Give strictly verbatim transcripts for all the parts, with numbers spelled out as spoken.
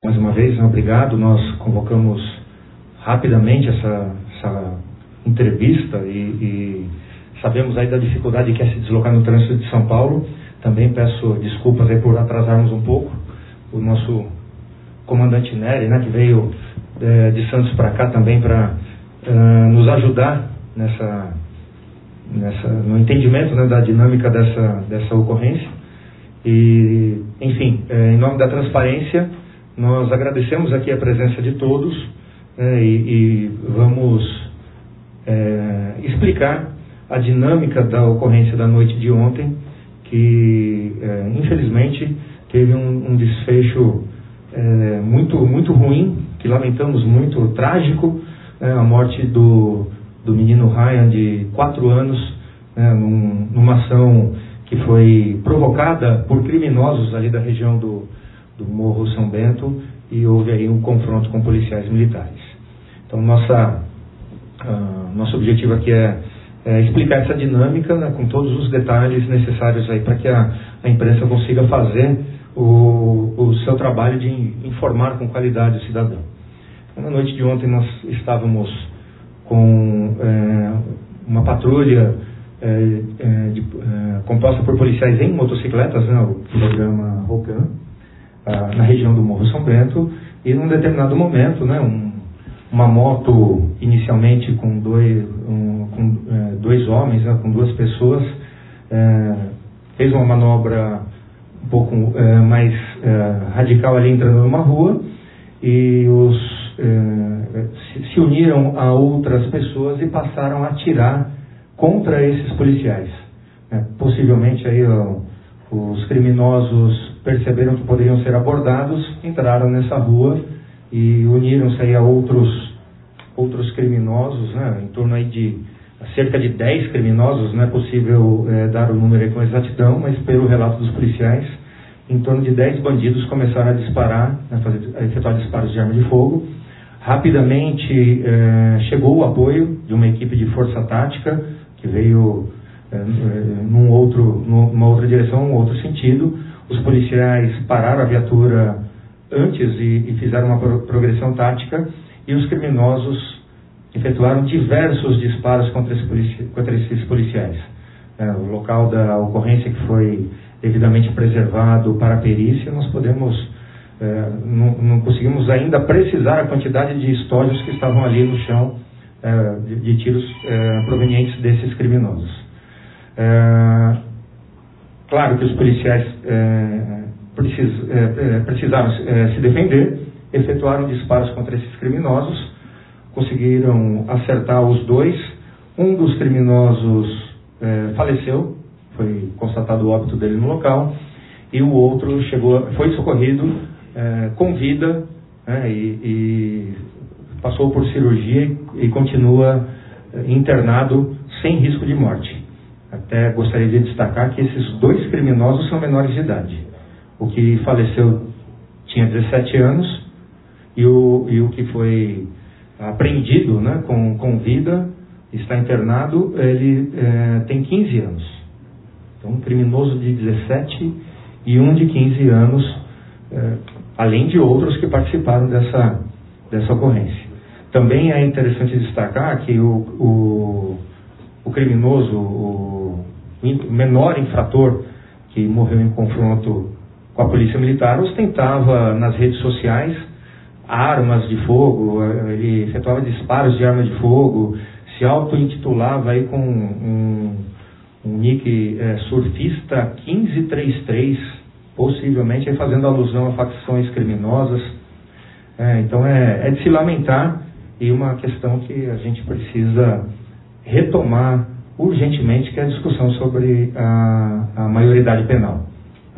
Mais uma vez, obrigado. Nós convocamos rapidamente essa, essa entrevista e, e sabemos aí da dificuldade que é se deslocar no trânsito de São Paulo. Também peço desculpas aí por atrasarmos um pouco. O nosso comandante Nery, né, que veio é, de Santos para cá também para uh, nos ajudar nessa, nessa, no entendimento, né, da dinâmica dessa, dessa ocorrência. E, enfim, é, em nome da transparência, nós agradecemos aqui a presença de todos é, e, e vamos é, explicar a dinâmica da ocorrência da noite de ontem, que é, infelizmente teve um, um desfecho é, muito, muito ruim, que lamentamos muito, trágico, é, a morte do, do menino Ryan, de quatro anos, é, num, numa ação que foi provocada por criminosos ali da região do do Morro São Bento, e houve aí um confronto com policiais militares. Então, nossa, uh, nosso objetivo aqui é, é explicar essa dinâmica, né, com todos os detalhes necessários aí para que a, a imprensa consiga fazer o, o seu trabalho de informar com qualidade o cidadão. Na noite de ontem nós estávamos com é, uma patrulha é, é, de, é, composta por policiais em motocicletas, né, o programa Rocan, na região do Morro São Bento, e num determinado momento, né, um, uma moto inicialmente com dois, um, com, é, dois homens, né, com duas pessoas, é, fez uma manobra um pouco é, mais é, radical ali, entrando numa rua, e os, é, se, se uniram a outras pessoas e passaram a atirar contra esses policiais. É, possivelmente aí ó, os criminosos perceberam que poderiam ser abordados, entraram nessa rua e uniram-se aí a outros, outros criminosos, né, em torno aí de cerca de dez criminosos, não é possível é, dar o número aí com exatidão, mas pelo relato dos policiais, em torno de dez bandidos começaram a disparar, a, fazer, a efetuar disparos de arma de fogo. Rapidamente é, chegou o apoio de uma equipe de força tática, que veio é, num outro, numa outra direção, um outro sentido. Os policiais pararam a viatura antes e, e fizeram uma pro, progressão tática, e os criminosos efetuaram diversos disparos contra, esse polici, contra esses policiais. É, o local da ocorrência, que foi devidamente preservado para a perícia, nós podemos, é, não, não conseguimos ainda precisar a quantidade de estojos que estavam ali no chão, é, de, de tiros é, provenientes desses criminosos. É, Claro que os policiais é, precis, é, precisaram é, se defender, efetuaram disparos contra esses criminosos, conseguiram acertar os dois. Um dos criminosos é, faleceu, foi constatado o óbito dele no local, e o outro chegou, foi socorrido é, com vida é, e, e passou por cirurgia e, e continua é, internado sem risco de morte. Até gostaria de destacar que esses dois criminosos são menores de idade. O que faleceu tinha dezessete anos e o, e o que foi apreendido, né, com, com vida, está internado, ele é, tem quinze anos. Então, um criminoso de dezessete e um de quinze anos, é, além de outros que participaram dessa, dessa ocorrência. Também é interessante destacar que o, o, o criminoso, o menor infrator que morreu em confronto com a polícia militar, ostentava nas redes sociais armas de fogo, ele efetuava disparos de arma de fogo, se auto-intitulava aí com um, um nick é, surfista quinze trinta e três, possivelmente aí fazendo alusão a facções criminosas. É, então é, é de se lamentar, e uma questão que a gente precisa retomar urgentemente, que é a discussão sobre a, a maioridade penal.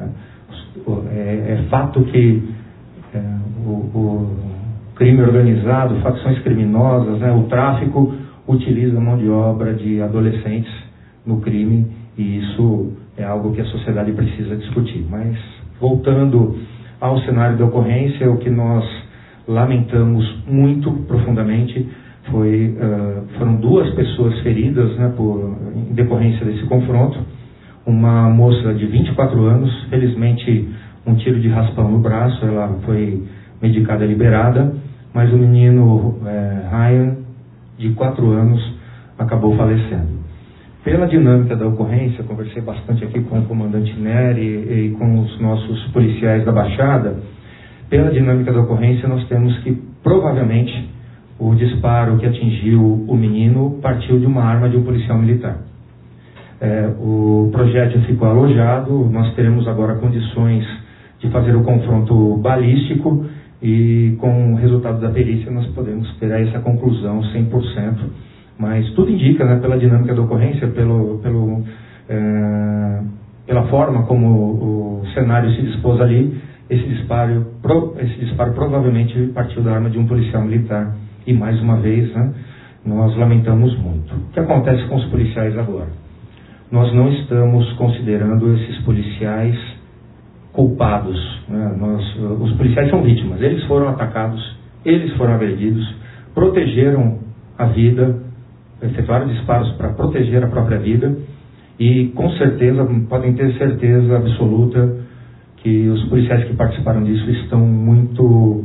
É, é fato que é, o, o crime organizado, facções criminosas, né, o tráfico utiliza mão de obra de adolescentes no crime, e isso é algo que a sociedade precisa discutir. Mas, voltando ao cenário da ocorrência, o que nós lamentamos muito profundamente Foi, uh, foram duas pessoas feridas, né, por, em decorrência desse confronto. Uma moça de vinte e quatro anos, felizmente um tiro de raspão no braço, ela foi medicada e liberada, mas o menino é, Ryan, de quatro anos, acabou falecendo. Pela dinâmica da ocorrência, conversei bastante aqui com o comandante Nery e, e com os nossos policiais da Baixada. Pela dinâmica da ocorrência, nós temos que, provavelmente, o disparo que atingiu o menino partiu de uma arma de um policial militar. É, o projétil ficou alojado, nós teremos agora condições de fazer o confronto balístico e, com o resultado da perícia, nós podemos ter essa conclusão cem por cento. Mas tudo indica, né, pela dinâmica da ocorrência, pelo, pelo, é, pela forma como o, o cenário se dispôs ali, esse disparo, pro, esse disparo provavelmente partiu da arma de um policial militar. E, mais uma vez, né, nós lamentamos muito. O que acontece com os policiais agora? Nós não estamos considerando esses policiais culpados. Né? Nós, os policiais são vítimas. Eles foram atacados, eles foram agredidos, protegeram a vida, efetuaram disparos para proteger a própria vida e, com certeza, podem ter certeza absoluta que os policiais que participaram disso estão muito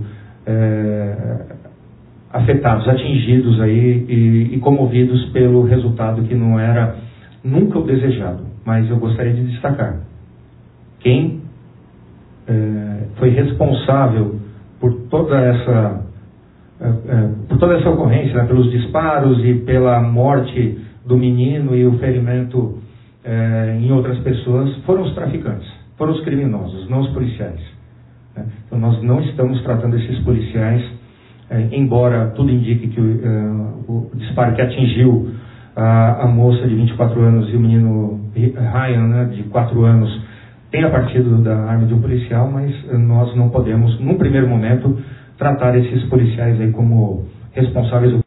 é, afetados, atingidos aí e, e comovidos pelo resultado que não era nunca o desejado. Mas eu gostaria de destacar quem é, foi responsável por toda essa é, é, por toda essa ocorrência, né, pelos disparos e pela morte do menino e o ferimento é, em outras pessoas, foram os traficantes, foram os criminosos, não os policiais. Né? Então nós não estamos tratando esses policiais, é, embora tudo indique que o, é, o disparo que atingiu a, a moça de vinte e quatro anos e o menino Ryan, né, de quatro anos, tenha partido da arma de um policial, mas nós não podemos, num primeiro momento, tratar esses policiais aí como responsáveis